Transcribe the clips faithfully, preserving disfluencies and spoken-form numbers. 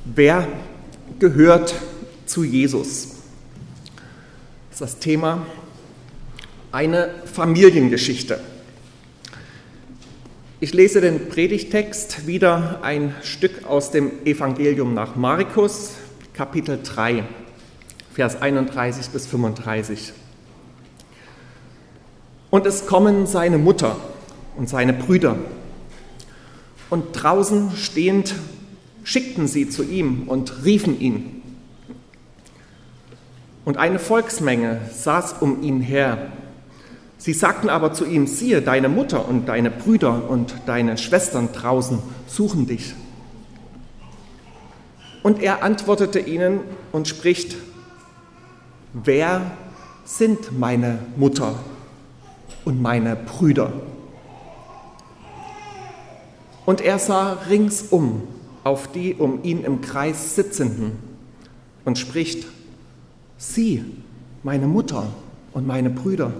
Wer gehört zu Jesus? Das ist das Thema, eine Familiengeschichte. Ich lese den Predigtext, wieder ein Stück aus dem Evangelium nach Markus, Kapitel drei, Vers einunddreißig bis fünfunddreißig. Und es kommen seine Mutter und seine Brüder, und draußen stehend schickten sie zu ihm und riefen ihn. Und eine Volksmenge saß um ihn her. Sie sagten aber zu ihm: Siehe, deine Mutter und deine Brüder und deine Schwestern draußen suchen dich. Und er antwortete ihnen und spricht: Wer sind meine Mutter und meine Brüder? Und er sah ringsum auf die um ihn im Kreis Sitzenden und spricht: Sie, meine Mutter und meine Brüder.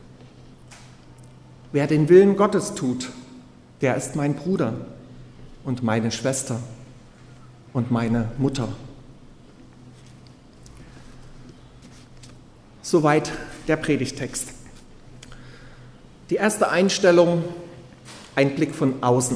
Wer den Willen Gottes tut, der ist mein Bruder und meine Schwester und meine Mutter. Soweit der Predigtext. Die erste Einstellung, ein Blick von außen.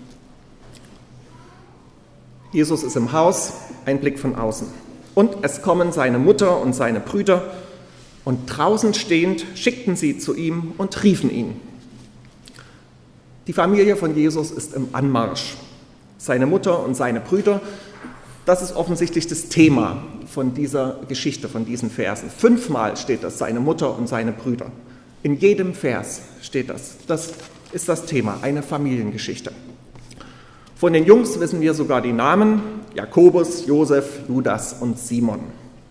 Jesus ist im Haus, ein Blick von außen. Und es kommen seine Mutter und seine Brüder, und draußen stehend schickten sie zu ihm und riefen ihn. Die Familie von Jesus ist im Anmarsch. Seine Mutter und seine Brüder, das ist offensichtlich das Thema von dieser Geschichte, von diesen Versen. Fünfmal steht das, seine Mutter und seine Brüder. In jedem Vers steht das. Das ist das Thema, eine Familiengeschichte. Von den Jungs wissen wir sogar die Namen: Jakobus, Josef, Judas und Simon.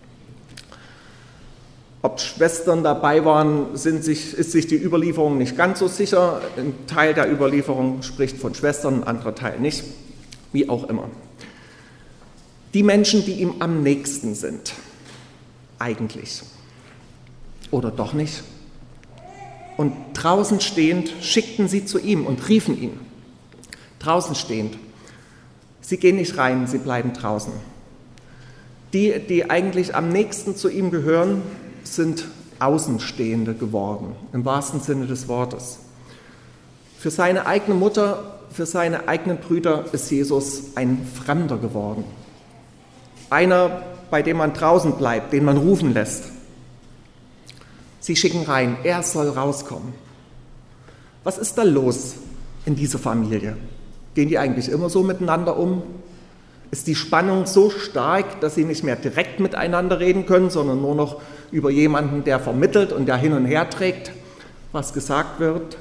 Ob Schwestern dabei waren, sind sich, ist sich die Überlieferung nicht ganz so sicher. Ein Teil der Überlieferung spricht von Schwestern, ein anderer Teil nicht. Wie auch immer. Die Menschen, die ihm am nächsten sind, eigentlich. Oder doch nicht? Und draußen stehend schickten sie zu ihm und riefen ihn. Draußen stehend. Sie gehen nicht rein, sie bleiben draußen. Die, die eigentlich am nächsten zu ihm gehören, sind Außenstehende geworden, im wahrsten Sinne des Wortes. Für seine eigene Mutter, für seine eigenen Brüder ist Jesus ein Fremder geworden. Einer, bei dem man draußen bleibt, den man rufen lässt. Sie schicken rein, er soll rauskommen. Was ist da los in dieser Familie? Gehen die eigentlich immer so miteinander um? Ist die Spannung so stark, dass sie nicht mehr direkt miteinander reden können, sondern nur noch über jemanden, der vermittelt und der hin und her trägt, was gesagt wird?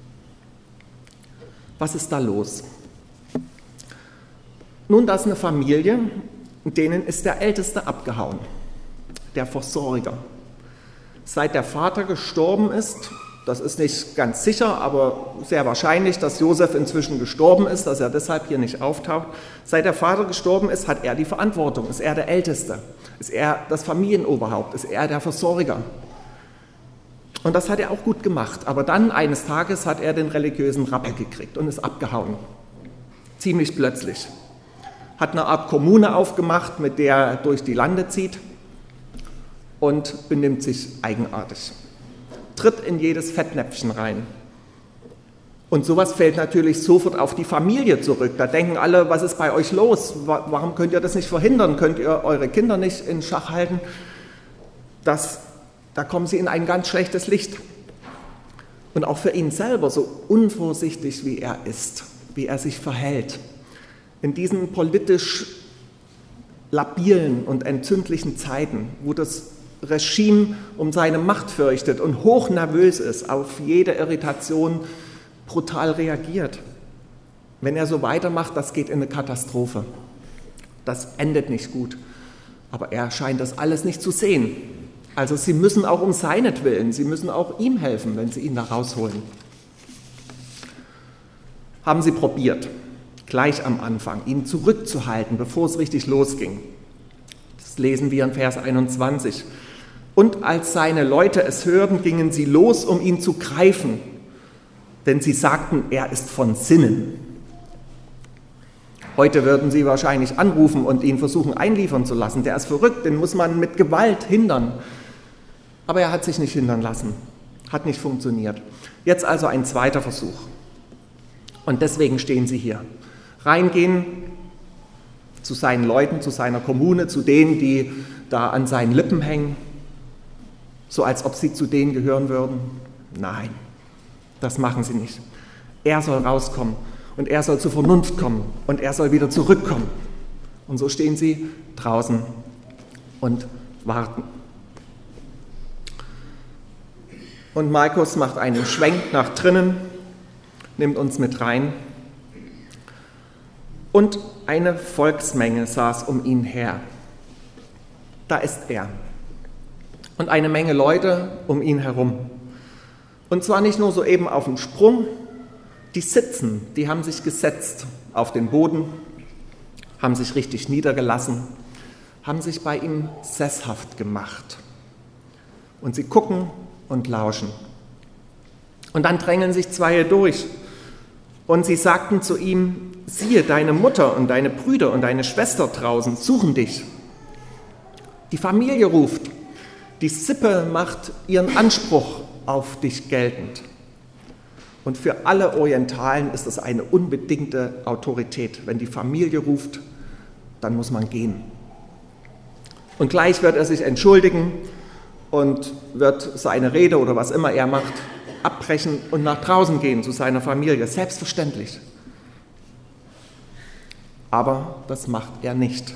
Was ist da los? Nun, das ist eine Familie, denen ist der Älteste abgehauen, der Versorger. Seit der Vater gestorben ist, das ist nicht ganz sicher, aber sehr wahrscheinlich, dass Josef inzwischen gestorben ist, dass er deshalb hier nicht auftaucht. Seit der Vater gestorben ist, hat er die Verantwortung, ist er der Älteste, ist er das Familienoberhaupt, ist er der Versorger. Und das hat er auch gut gemacht. Aber dann eines Tages hat er den religiösen Rappel gekriegt und ist abgehauen. Ziemlich plötzlich. Hat eine Art Kommune aufgemacht, mit der er durch die Lande zieht und benimmt sich eigenartig. Tritt in jedes Fettnäpfchen rein. Und sowas fällt natürlich sofort auf die Familie zurück. Da denken alle: Was ist bei euch los? Warum könnt ihr das nicht verhindern? Könnt ihr eure Kinder nicht in Schach halten? Das, da kommen sie in ein ganz schlechtes Licht. Und auch für ihn selber, so unvorsichtig wie er ist, wie er sich verhält, in diesen politisch labilen und entzündlichen Zeiten, wo das Regime um seine Macht fürchtet und hochnervös ist, auf jede Irritation brutal reagiert. Wenn er so weitermacht, das geht in eine Katastrophe. Das endet nicht gut. Aber er scheint das alles nicht zu sehen. Also sie müssen auch um seinetwillen, sie müssen auch ihm helfen, wenn sie ihn da rausholen. Haben sie probiert, gleich am Anfang, ihn zurückzuhalten, bevor es richtig losging. Das lesen wir in Vers einundzwanzig. Und als seine Leute es hörten, gingen sie los, um ihn zu greifen, denn sie sagten, er ist von Sinnen. Heute würden sie wahrscheinlich anrufen und ihn versuchen einliefern zu lassen. Der ist verrückt, den muss man mit Gewalt hindern. Aber er hat sich nicht hindern lassen, hat nicht funktioniert. Jetzt also ein zweiter Versuch. Und deswegen stehen sie hier. Reingehen zu seinen Leuten, zu seiner Kommune, zu denen, die da an seinen Lippen hängen, so als ob sie zu denen gehören würden. Nein, das machen sie nicht. Er soll rauskommen und er soll zur Vernunft kommen und er soll wieder zurückkommen. Und so stehen sie draußen und warten. Und Markus macht einen Schwenk nach drinnen, nimmt uns mit rein. Und eine Volksmenge saß um ihn her. Da ist er. Und eine Menge Leute um ihn herum. Und zwar nicht nur so eben auf dem Sprung, die sitzen, die haben sich gesetzt auf den Boden, haben sich richtig niedergelassen, haben sich bei ihm sesshaft gemacht. Und sie gucken und lauschen. Und dann drängeln sich zwei durch. Und sie sagten zu ihm, siehe, deine Mutter und deine Brüder und deine Schwester draußen suchen dich. Die Familie ruft, die Sippe macht ihren Anspruch auf dich geltend. Und für alle Orientalen ist es eine unbedingte Autorität. Wenn die Familie ruft, dann muss man gehen. Und gleich wird er sich entschuldigen und wird seine Rede oder was immer er macht, abbrechen und nach draußen gehen zu seiner Familie. Selbstverständlich. Aber das macht er nicht.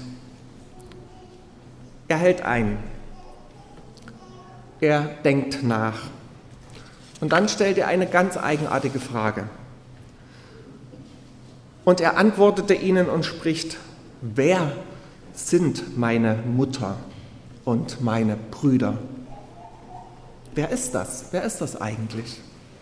Er hält ein. Er denkt nach. Und dann stellt er eine ganz eigenartige Frage. Und er antwortete ihnen und spricht, wer sind meine Mutter und meine Brüder? Wer ist das? Wer ist das eigentlich?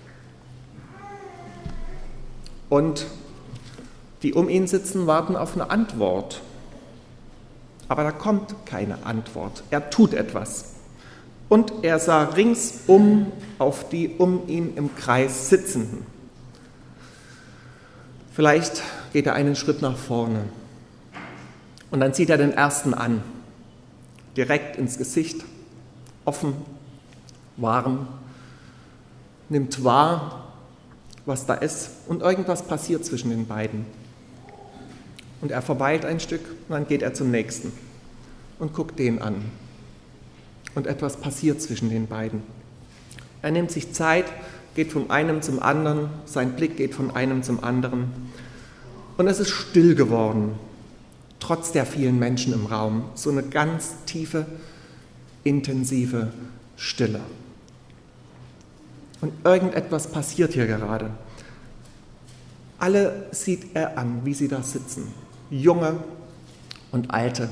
Und die um ihn sitzen, warten auf eine Antwort. Aber da kommt keine Antwort. Er tut etwas. Und er sah ringsum auf die um ihn im Kreis Sitzenden. Vielleicht geht er einen Schritt nach vorne. Und dann sieht er den ersten an. Direkt ins Gesicht, offen, warm, nimmt wahr, was da ist. Und irgendwas passiert zwischen den beiden. Und er verweilt ein Stück und dann geht er zum nächsten und guckt den an. Und etwas passiert zwischen den beiden. Er nimmt sich Zeit, geht von einem zum anderen, sein Blick geht von einem zum anderen. Und es ist still geworden, trotz der vielen Menschen im Raum. So eine ganz tiefe, intensive Stille. Und irgendetwas passiert hier gerade. Alle sieht er an, wie sie da sitzen. Junge und Alte,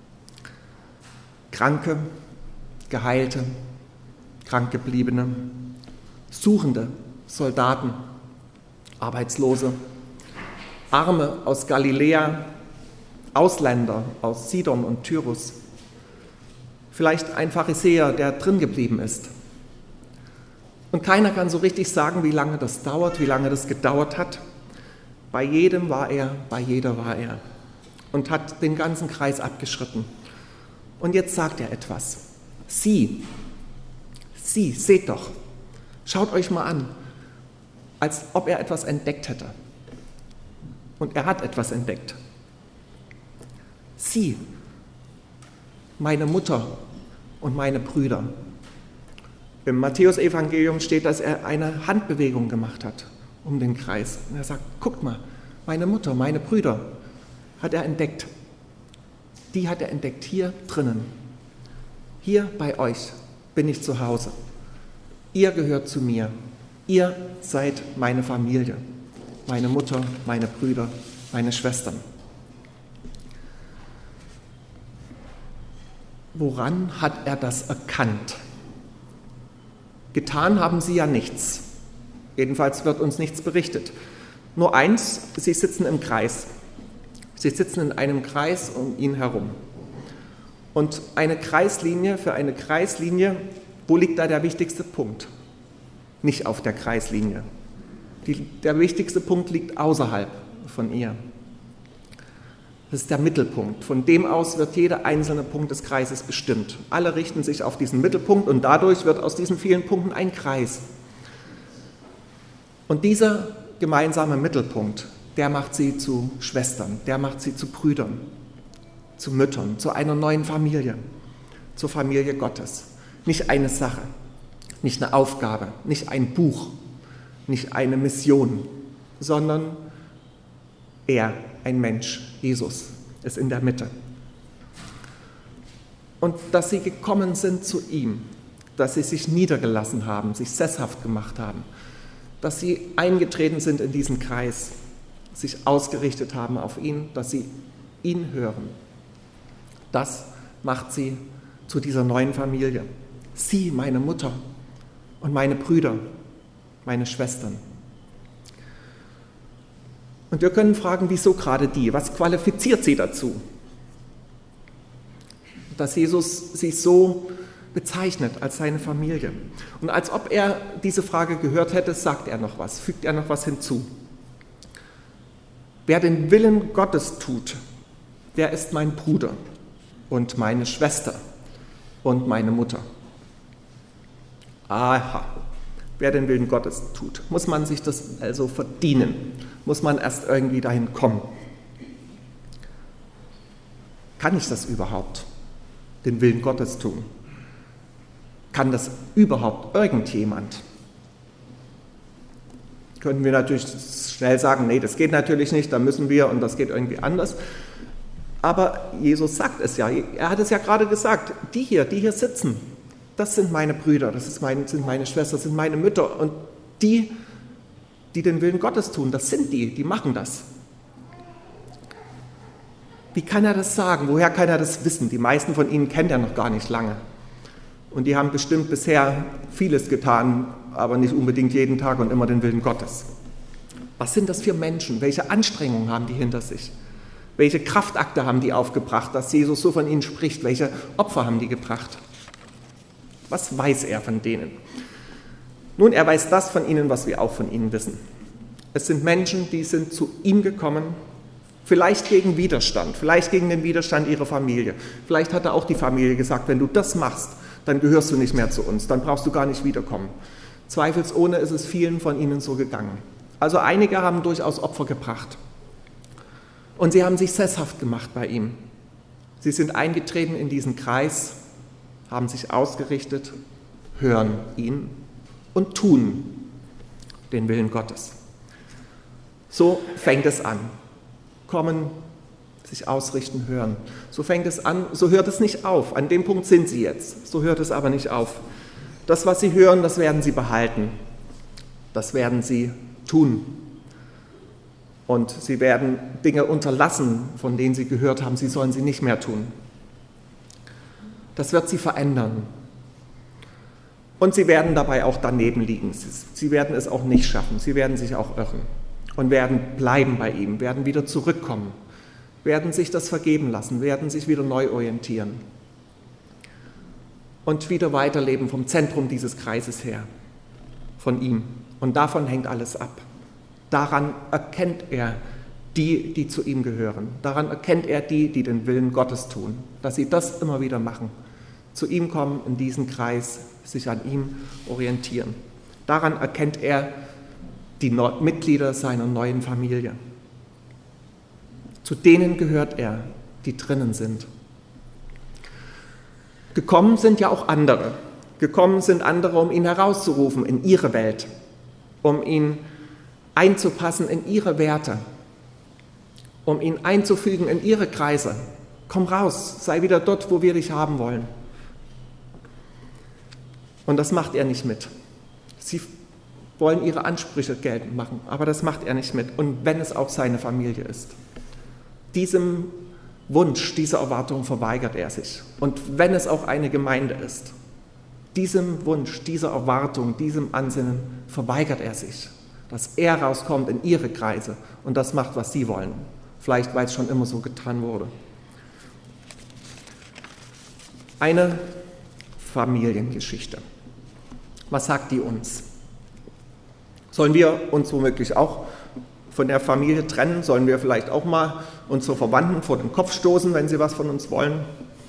Kranke, Geheilte, Krankgebliebene, Suchende, Soldaten, Arbeitslose, Arme aus Galiläa, Ausländer aus Sidon und Tyrus, vielleicht ein Pharisäer, der drin geblieben ist. Und keiner kann so richtig sagen, wie lange das dauert, wie lange das gedauert hat. Bei jedem war er, bei jeder war er und hat den ganzen Kreis abgeschritten. Und jetzt sagt er etwas. Sie, Sie, seht doch, schaut euch mal an, als ob er etwas entdeckt hätte. Und er hat etwas entdeckt. Sie, meine Mutter und meine Brüder. Im Matthäus-Evangelium steht, dass er eine Handbewegung gemacht hat um den Kreis. Und er sagt, guckt mal, meine Mutter, meine Brüder hat er entdeckt. Die hat er entdeckt hier drinnen. Hier bei euch bin ich zu Hause. Ihr gehört zu mir. Ihr seid meine Familie. Meine Mutter, meine Brüder, meine Schwestern. Woran hat er das erkannt? Getan haben sie ja nichts. Jedenfalls wird uns nichts berichtet. Nur eins, sie sitzen im Kreis. Sie sitzen in einem Kreis um ihn herum. Und eine Kreislinie, für eine Kreislinie, wo liegt da der wichtigste Punkt? Nicht auf der Kreislinie. Die, der wichtigste Punkt liegt außerhalb von ihr. Das ist der Mittelpunkt. Von dem aus wird jeder einzelne Punkt des Kreises bestimmt. Alle richten sich auf diesen Mittelpunkt und dadurch wird aus diesen vielen Punkten ein Kreis. Und dieser gemeinsame Mittelpunkt, der macht sie zu Schwestern, der macht sie zu Brüdern, zu Müttern, zu einer neuen Familie, zur Familie Gottes. Nicht eine Sache, nicht eine Aufgabe, nicht ein Buch, nicht eine Mission, sondern er, ein Mensch, Jesus, ist in der Mitte. Und dass sie gekommen sind zu ihm, dass sie sich niedergelassen haben, sich sesshaft gemacht haben, dass sie eingetreten sind in diesen Kreis, sich ausgerichtet haben auf ihn, dass sie ihn hören. Das macht sie zu dieser neuen Familie. Sie, meine Mutter und meine Brüder, meine Schwestern. Und wir können fragen, wieso gerade die? Was qualifiziert sie dazu? Dass Jesus sie so bezeichnet als seine Familie. Und als ob er diese Frage gehört hätte, sagt er noch was, fügt er noch was hinzu. Wer den Willen Gottes tut, der ist mein Bruder und meine Schwester und meine Mutter. Aha, wer den Willen Gottes tut, muss man sich das also verdienen, muss man erst irgendwie dahin kommen. Kann ich das überhaupt, den Willen Gottes tun? Kann das überhaupt irgendjemand? Können wir natürlich schnell sagen, nee, das geht natürlich nicht, da müssen wir und das geht irgendwie anders. Aber Jesus sagt es ja, er hat es ja gerade gesagt, die hier, die hier sitzen, das sind meine Brüder, das ist mein, sind meine Schwestern, das sind meine Mütter und die, die den Willen Gottes tun, das sind die, die machen das. Wie kann er das sagen? Woher kann er das wissen? Die meisten von ihnen kennt er noch gar nicht lange. Und die haben bestimmt bisher vieles getan, aber nicht unbedingt jeden Tag und immer den Willen Gottes. Was sind das für Menschen? Welche Anstrengungen haben die hinter sich? Welche Kraftakte haben die aufgebracht, dass Jesus so von ihnen spricht? Welche Opfer haben die gebracht? Was weiß er von denen? Nun, er weiß das von ihnen, was wir auch von ihnen wissen. Es sind Menschen, die sind zu ihm gekommen, vielleicht gegen Widerstand, vielleicht gegen den Widerstand ihrer Familie. Vielleicht hat er auch die Familie gesagt, wenn du das machst, dann gehörst du nicht mehr zu uns, dann brauchst du gar nicht wiederkommen. Zweifelsohne ist es vielen von ihnen so gegangen. Also einige haben durchaus Opfer gebracht. Und sie haben sich sesshaft gemacht bei ihm. Sie sind eingetreten in diesen Kreis, haben sich ausgerichtet, hören ihn und tun den Willen Gottes. So fängt es an. Kommen, sich ausrichten, hören. So fängt es an, so hört es nicht auf. An dem Punkt sind sie jetzt. So hört es aber nicht auf. Das, was sie hören, das werden sie behalten. Das werden sie tun. Und sie werden Dinge unterlassen, von denen sie gehört haben, sie sollen sie nicht mehr tun. Das wird sie verändern. Und sie werden dabei auch daneben liegen. Sie werden es auch nicht schaffen. Sie werden sich auch irren und werden bleiben bei ihm, werden wieder zurückkommen, werden sich das vergeben lassen, werden sich wieder neu orientieren und wieder weiterleben vom Zentrum dieses Kreises her, von ihm. Und davon hängt alles ab. Daran erkennt er die, die zu ihm gehören. Daran erkennt er die, die den Willen Gottes tun, dass sie das immer wieder machen. Zu ihm kommen, in diesen Kreis, sich an ihm orientieren. Daran erkennt er die Mitglieder seiner neuen Familie. Zu denen gehört er, die drinnen sind. Gekommen sind ja auch andere. Gekommen sind andere, um ihn herauszurufen in ihre Welt, um ihn einzupassen in ihre Werte, um ihn einzufügen in ihre Kreise. Komm raus, sei wieder dort, wo wir dich haben wollen. Und das macht er nicht mit. Sie wollen ihre Ansprüche geltend machen, aber das macht er nicht mit. Und wenn es auch seine Familie ist. Diesem Wunsch, dieser Erwartung verweigert er sich. Und wenn es auch eine Gemeinde ist, diesem Wunsch, dieser Erwartung, diesem Ansinnen verweigert er sich. Dass er rauskommt in ihre Kreise und das macht, was sie wollen. Vielleicht, weil es schon immer so getan wurde. Eine Familiengeschichte. Was sagt die uns? Sollen wir uns womöglich auch von der Familie trennen? Sollen wir vielleicht auch mal unsere Verwandten vor den Kopf stoßen, wenn sie was von uns wollen?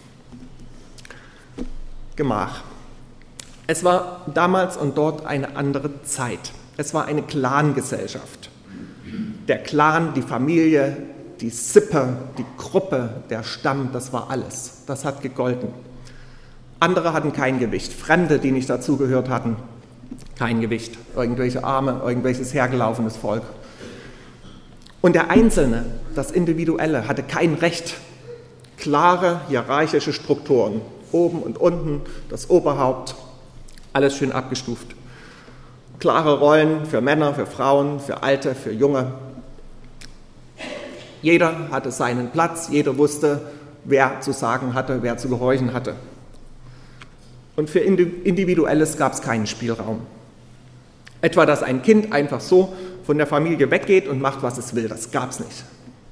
Gemach. Es war damals und dort eine andere Zeit. Es war eine Clangesellschaft. Der Clan, die Familie, die Sippe, die Gruppe, der Stamm, das war alles. Das hat gegolten. Andere hatten kein Gewicht. Fremde, die nicht dazugehört hatten, kein Gewicht. Irgendwelche Arme, irgendwelches hergelaufenes Volk. Und der Einzelne, das Individuelle, hatte kein Recht. Klare hierarchische Strukturen. Oben und unten, das Oberhaupt, alles schön abgestuft. Klare Rollen für Männer, für Frauen, für Alte, für Junge. Jeder hatte seinen Platz, jeder wusste, wer zu sagen hatte, wer zu gehorchen hatte. Und für Individuelles gab es keinen Spielraum. Etwa, dass ein Kind einfach so von der Familie weggeht und macht, was es will, das gab es nicht.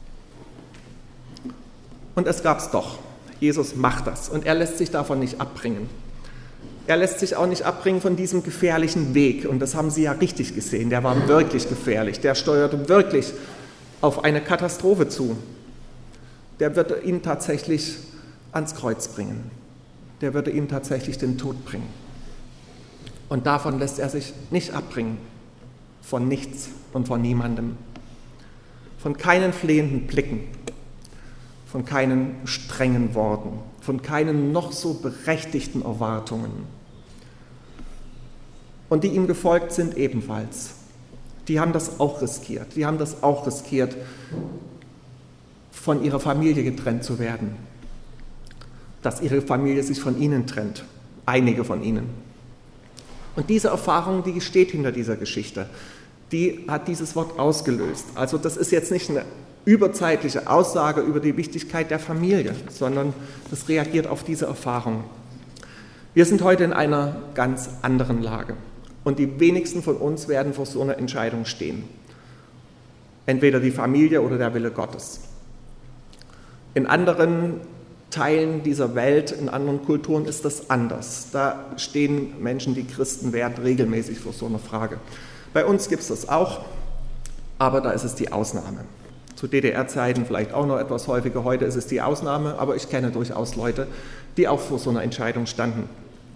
Und es gab es doch. Jesus macht das und er lässt sich davon nicht abbringen. Er lässt sich auch nicht abbringen von diesem gefährlichen Weg. Und das haben Sie ja richtig gesehen, der war wirklich gefährlich. Der steuerte wirklich auf eine Katastrophe zu. Der würde ihn tatsächlich ans Kreuz bringen. Der würde ihm tatsächlich den Tod bringen. Und davon lässt er sich nicht abbringen. Von nichts und von niemandem. Von keinen flehenden Blicken. Von keinen strengen Worten. Von keinen noch so berechtigten Erwartungen. Und die ihm gefolgt sind ebenfalls. Die haben das auch riskiert. Die haben das auch riskiert, von ihrer Familie getrennt zu werden. Dass ihre Familie sich von ihnen trennt. Einige von ihnen. Und diese Erfahrung, die steht hinter dieser Geschichte. Die hat dieses Wort ausgelöst. Also das ist jetzt nicht eine überzeitliche Aussage über die Wichtigkeit der Familie, sondern das reagiert auf diese Erfahrung. Wir sind heute in einer ganz anderen Lage. Und die wenigsten von uns werden vor so einer Entscheidung stehen. Entweder die Familie oder der Wille Gottes. In anderen Teilen dieser Welt, in anderen Kulturen ist das anders. Da stehen Menschen, die Christen werden, regelmäßig vor so einer Frage. Bei uns gibt es das auch, aber da ist es die Ausnahme. Zu D D R-Zeiten vielleicht auch noch etwas häufiger, heute ist es die Ausnahme, aber ich kenne durchaus Leute, die auch vor so einer Entscheidung standen.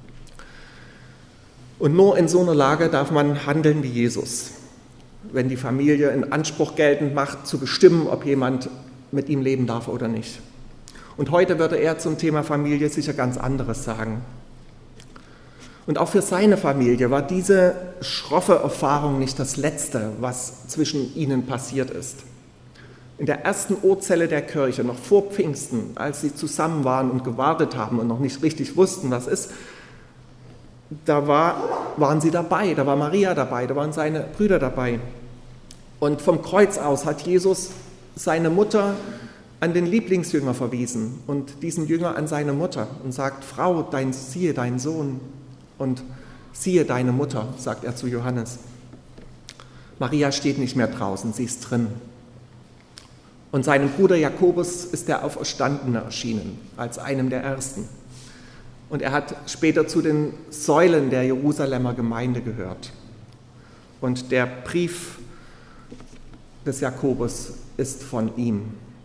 Und nur in so einer Lage darf man handeln wie Jesus, wenn die Familie in Anspruch geltend macht, zu bestimmen, ob jemand mit ihm leben darf oder nicht. Und heute würde er zum Thema Familie sicher ganz anderes sagen. Und auch für seine Familie war diese schroffe Erfahrung nicht das Letzte, was zwischen ihnen passiert ist. In der ersten Urzelle der Kirche, noch vor Pfingsten, als sie zusammen waren und gewartet haben und noch nicht richtig wussten, was ist, da war, waren sie dabei, da war Maria dabei, da waren seine Brüder dabei. Und vom Kreuz aus hat Jesus seine Mutter an den Lieblingsjünger verwiesen und diesen Jünger an seine Mutter und sagt, Frau, dein, siehe dein Sohn und siehe deine Mutter, sagt er zu Johannes. Maria steht nicht mehr draußen, sie ist drin. Und seinem Bruder Jakobus ist der Auferstandene erschienen, als einem der Ersten. Und er hat später zu den Säulen der Jerusalemer Gemeinde gehört. Und der Brief des Jakobus ist von ihm.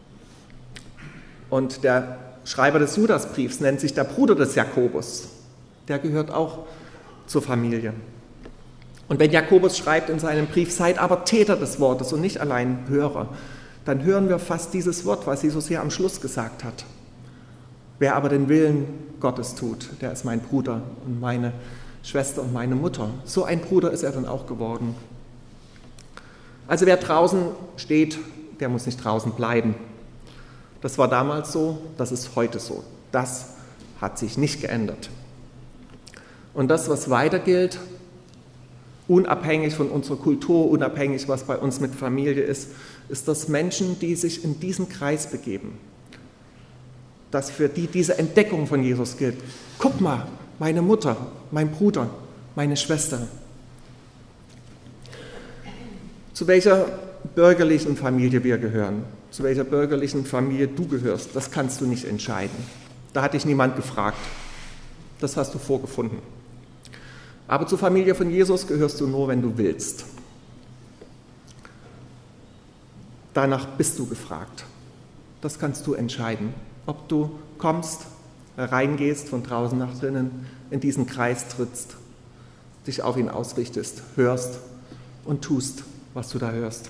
Und der Schreiber des Judasbriefs nennt sich der Bruder des Jakobus. Der gehört auch zur Familie. Und wenn Jakobus schreibt in seinem Brief, seid aber Täter des Wortes und nicht allein Hörer, dann hören wir fast dieses Wort, was Jesus hier am Schluss gesagt hat. Wer aber den Willen Gottes tut, der ist mein Bruder und meine Schwester und meine Mutter. So ein Bruder ist er dann auch geworden. Also wer draußen steht, der muss nicht draußen bleiben. Das war damals so, das ist heute so. Das hat sich nicht geändert. Und das, was weiter gilt, unabhängig von unserer Kultur, unabhängig, was bei uns mit Familie ist, ist, dass Menschen, die sich in diesen Kreis begeben, dass für die diese Entdeckung von Jesus gilt. Guck mal, meine Mutter, mein Bruder, meine Schwester. Zu welcher bürgerlichen Familie wir gehören, zu welcher bürgerlichen Familie du gehörst, das kannst du nicht entscheiden. Da hat dich niemand gefragt. Das hast du vorgefunden. Aber zur Familie von Jesus gehörst du nur, wenn du willst. Danach bist du gefragt. Das kannst du entscheiden, ob du kommst, reingehst, von draußen nach drinnen, in diesen Kreis trittst, dich auf ihn ausrichtest, hörst und tust, was du da hörst.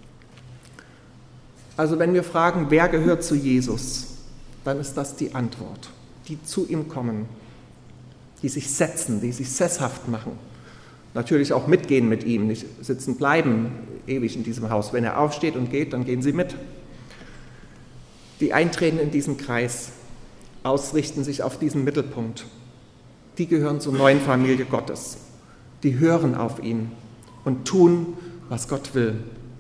Also wenn wir fragen, wer gehört zu Jesus, dann ist das die Antwort. Die zu ihm kommen, die sich setzen, die sich sesshaft machen. Natürlich auch mitgehen mit ihm, nicht sitzen bleiben ewig in diesem Haus. Wenn er aufsteht und geht, dann gehen sie mit. Die eintreten in diesen Kreis, ausrichten sich auf diesen Mittelpunkt. Die gehören zur neuen Familie Gottes. Die hören auf ihn und tun, was Gott will.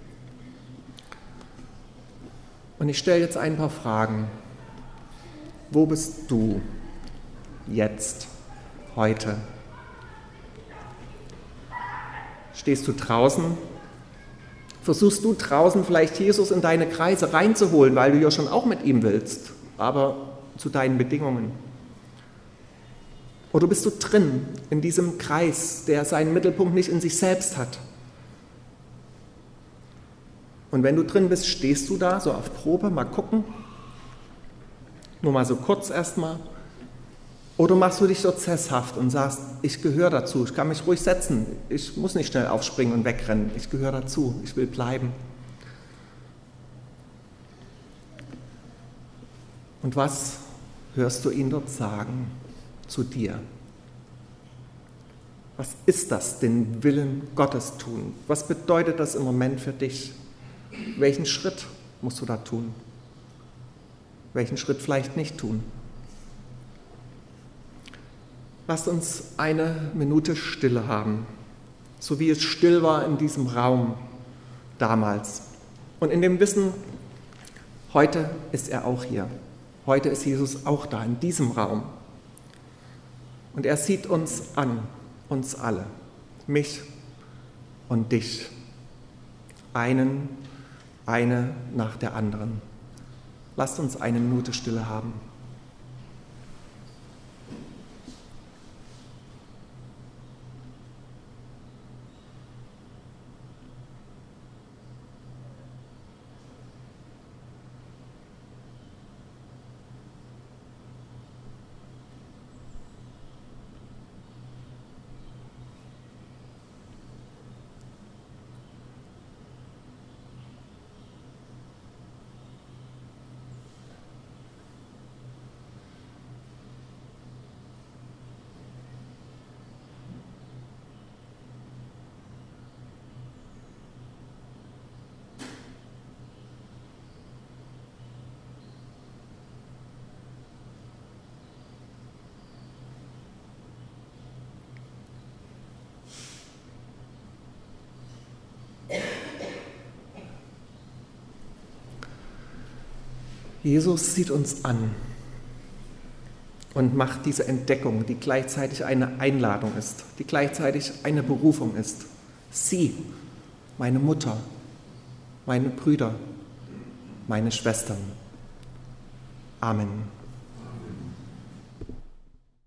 Und ich stelle jetzt ein paar Fragen. Wo bist du jetzt, heute? Stehst du draußen? Versuchst du draußen vielleicht Jesus in deine Kreise reinzuholen, weil du ja schon auch mit ihm willst, aber zu deinen Bedingungen? Oder bist du drin in diesem Kreis, der seinen Mittelpunkt nicht in sich selbst hat? Und wenn du drin bist, stehst du da, so auf Probe, mal gucken, nur mal so kurz erstmal. Oder machst du dich dort sesshaft und sagst, ich gehöre dazu, ich kann mich ruhig setzen, ich muss nicht schnell aufspringen und wegrennen, ich gehöre dazu, ich will bleiben. Und was hörst du ihn dort sagen zu dir? Was ist das, den Willen Gottes tun? Was bedeutet das im Moment für dich? Welchen Schritt musst du da tun? Welchen Schritt vielleicht nicht tun? Lasst uns eine Minute Stille haben, so wie es still war in diesem Raum damals. Und in dem Wissen, heute ist er auch hier. Heute ist Jesus auch da, in diesem Raum. Und er sieht uns an, uns alle, mich und dich. Einen, eine nach der anderen. Lasst uns eine Minute Stille haben. Jesus sieht uns an und macht diese Entdeckung, die gleichzeitig eine Einladung ist, die gleichzeitig eine Berufung ist. Sie, meine Mutter, meine Brüder, meine Schwestern. Amen.